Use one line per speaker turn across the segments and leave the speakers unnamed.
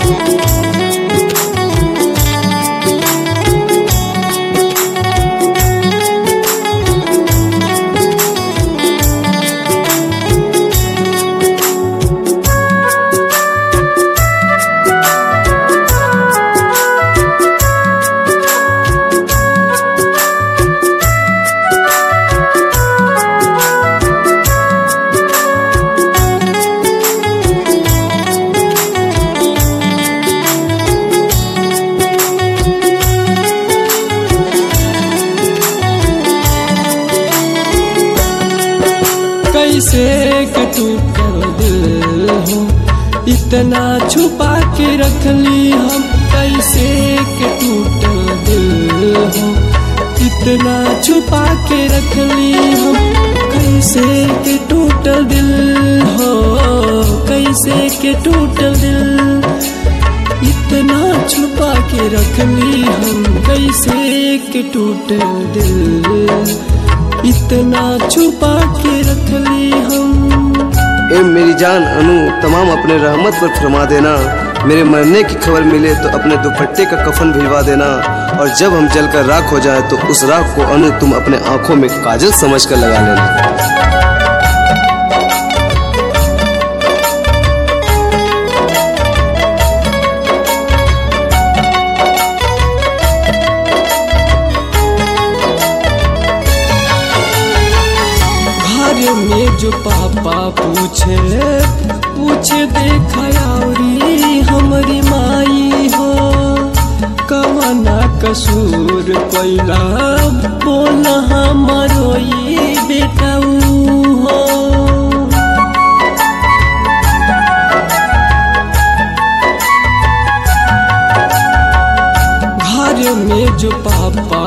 कैसे के टूटल दिल हो इतना छुपा के रख ली हम। कैसे के टूटल दिल हो इतना छुपा के रख ली हम। कैसे के टूटल दिल हो, कैसे के टूटल दिल इतना छुपा के रख ली हम। कैसे के टूटल दिल इतना छुपा के रख ली हम।
ए मेरी जान अनु, तमाम अपने रहमत पर फरमा देना। मेरे मरने की खबर मिले तो अपने दुपट्टे का कफन भिजवा देना। और जब हम जलकर राख हो जाए तो उस राख को अनु तुम अपने आंखों में काजल समझकर लगा लेना।
में जो पापा पूछे देखा यारी हमारी माई हो। कवना कसूर कोइला बोला हमारो ये बेटा हो। घर में जो पापा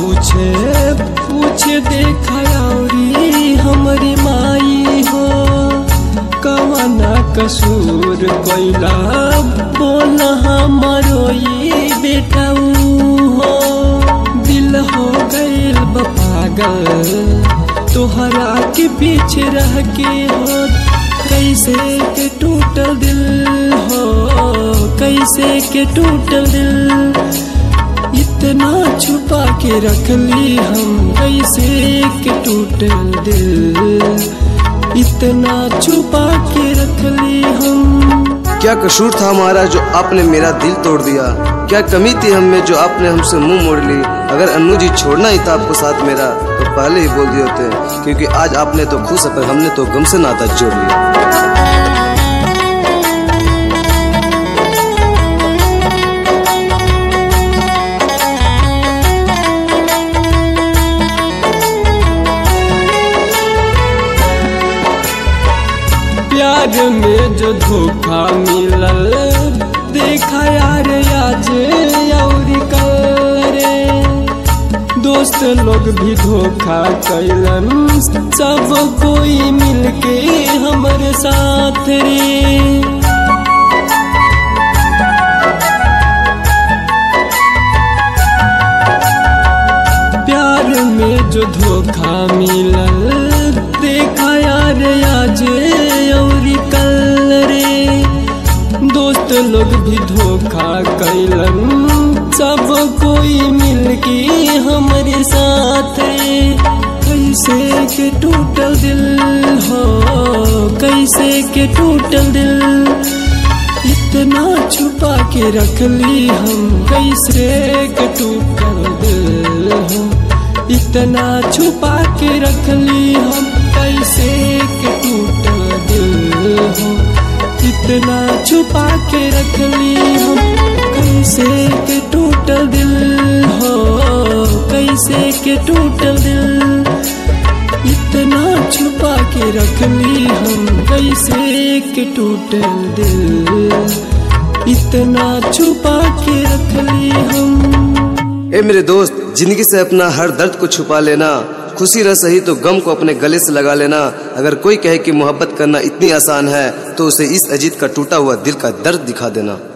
पूछे देखा यारी हमारी माई हो। कवना कसूर कोइला बोला हमारो ये बेटा हो। दिल हो गइल पागल तोहरा के पीछे रह के हो। कैसे के टूटल दिल हो, कैसे के टूटल दिल इतना छुपा के रख ली हम। कैसे के टूटल दिल इतना छुपा के रख ली हम।
क्या कसूर था हमारा जो आपने मेरा दिल तोड़ दिया? क्या कमी थी हम में जो आपने हमसे मुंह मोड़ ली? अगर अन्नू जी छोड़ना ही था आपको साथ मेरा तो पहले ही बोल दिए होते, क्योंकि आज आपने तो खुश पर हमने तो गम से नाता जोड़ लिया।
प्यार में जो धोखा मिलल देखा यार आज और कल रे। दोस्त लोग भी धोखा कैलन, सब कोई मिलके हमारे साथ रे। प्यार में जो धोखा मिलल देखा यार आज और कल रे। दोस्त लोग भी धोखा कैलन, सब कोई मिलके हमारे साथ रे। कैसे के टूटल दिल हो, कैसे के टूटल दिल इतना छुपा के रख ली हम। कैसे के टूटल दिल हो इतना छुपा के रख ली हम। कैसे के टूटल दिल हो इतना छुपा के रख ली हम। कैसे के टूटल दिल हो, कैसे के टूटल दिल इतना छुपा के रख ली हम। कैसे के टूटल दिल इतना छुपा के रख ली हम।
ए मेरे दोस्त, जिंदगी से अपना हर दर्द को छुपा लेना। खुशी रह सही तो गम को अपने गले से लगा लेना। अगर कोई कहे कि मोहब्बत करना इतनी आसान है तो उसे इस अजीत का टूटा हुआ दिल का दर्द दिखा देना।